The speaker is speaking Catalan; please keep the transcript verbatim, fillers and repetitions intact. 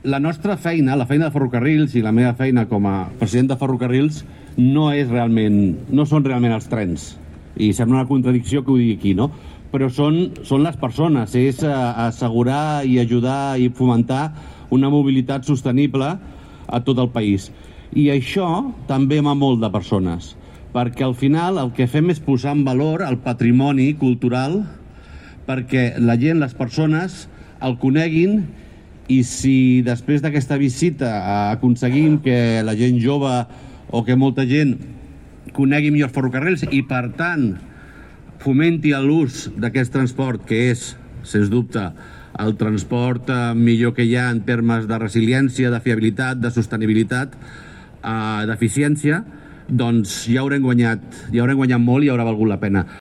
la nostra feina, la feina de Ferrocarrils i la meva feina com a president de Ferrocarrils no és realment, no són realment els trens. I sembla una contradicció que ho digui aquí, no? Però són, són les persones, és assegurar i ajudar i fomentar una mobilitat sostenible a tot el país. I això també va molt de persones, perquè al final el que fem és posar en valor el patrimoni cultural perquè la gent, les persones, el coneguin, i si després d'aquesta visita aconseguim que la gent jove o que molta gent conegui millor els ferrocarrils i, per tant, fomenti l'ús d'aquest transport, que és, sens dubte, el transport millor que hi ha en termes de resiliència, de fiabilitat, de sostenibilitat, d'eficiència, doncs ja haurem guanyat, ja haurem guanyat molt i haurà valgut la pena.